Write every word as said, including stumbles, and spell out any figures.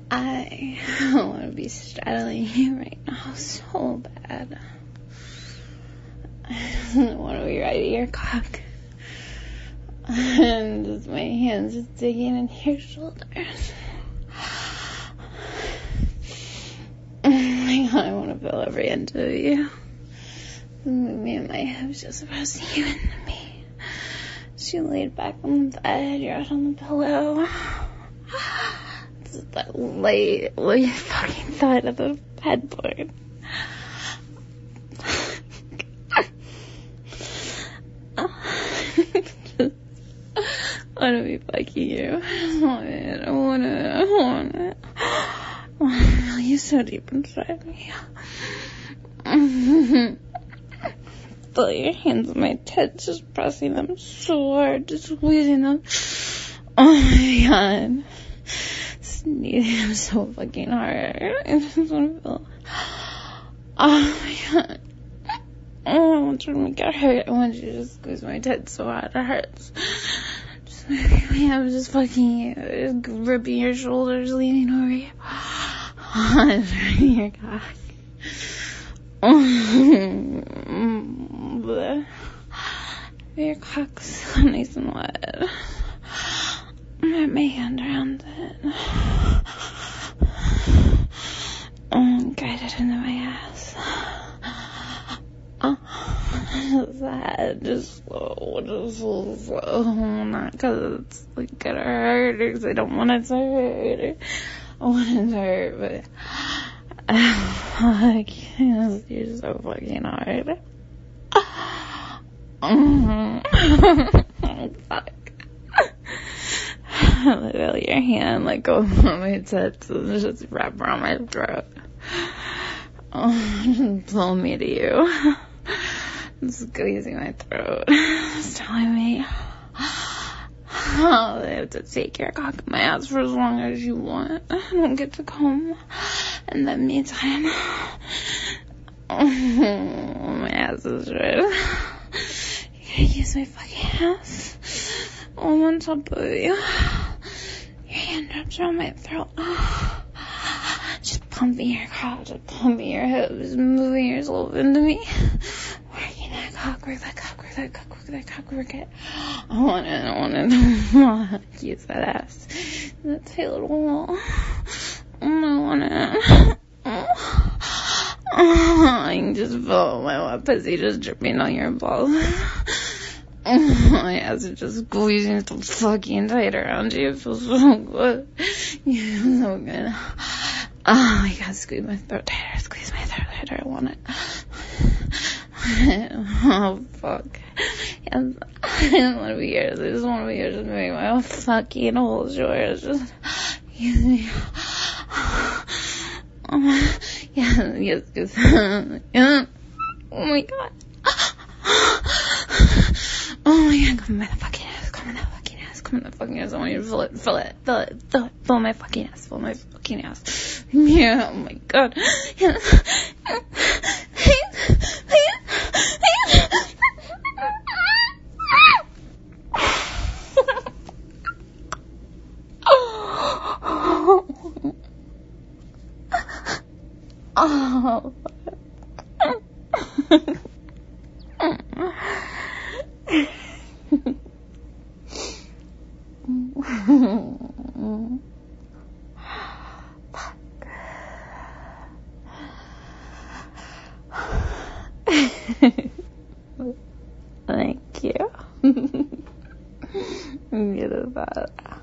I want to be straddling you right now so bad. I don't want to be right at your cock. And just my hands just digging into your shoulders. Oh my god, I want to feel every inch of you. Me and my hips just pressing you into me. She laid back on the bed, you're out on the pillow. Just that light, light fucking side of the headboard. I want to be fucking you. I want it. I want it. I want it. I want to feel you so deep inside me. Feel your hands on my tits, just pressing them so hard, just squeezing them. Oh my god. Sneezing them so fucking hard. I just want to feel. Oh my god. Oh, I want you to make it hurt. I want you to just squeeze my tits so hard it hurts. Just maybe I'm just fucking you. Just gripping your shoulders, leaning over you. Turning your cock. Your cock's so nice and wet. Wrap my hand around it. Oh, guide it into my ass. Oh, that just slow, just so slow. Not because it's like gonna hurt or because I don't want it to hurt. I want it to hurt, but oh, fuck. You're so fucking hard. Oh, fuck. I feel your hand like go on my tits and just wrap around my throat. Oh, just pull me to you. Squeezing my throat. It's telling me oh, they have to take your cock in my ass for as long as you want. I don't get to come. And then me time. Oh, my ass is red. You gotta use my fucking ass. I'm on top of you. Your hand wraps around my throat. Just pumping your cock, just pumping your hips, moving yourself into me. Working that cock, work that cock, work that cock, work that cock, work it. I want it, I want it. I want to use that ass. That tight little wall. I want it. I can just feel my wet pussy just dripping on your balls. My ass is just squeezing so fucking tight around you. It feels so good. You feel so good. Oh my god, squeeze my throat tighter, squeeze my throat tighter. I want it. Oh fuck. Yes. I don't want to be yours. I just want to be yours. Just make my own fucking holes yours. Just use me. Oh, yes, yes, yes. Yeah. Oh my god. Oh my god, come in my fucking ass, come in that fucking ass, come in that fucking ass. I want you to fill it, fill it, fill it, fill it, fill my fucking ass, fill my fucking ass. Yeah, oh my god. Yeah. Oh, thank you. Get it that.